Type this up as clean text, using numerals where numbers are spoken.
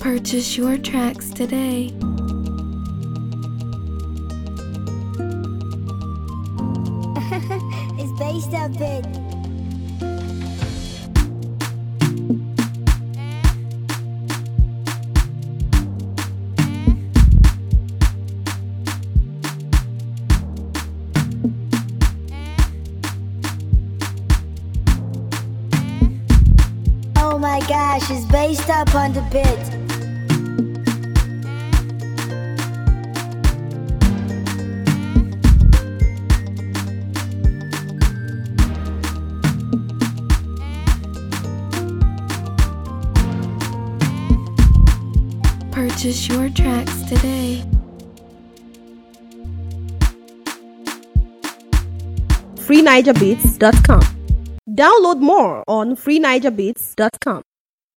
Purchase your tracks today. It's based up it. Oh my gosh, it's based up on the bit. Purchase your tracks today. FreeNigerBeats.com. Download more on FreeNigerBeats.com.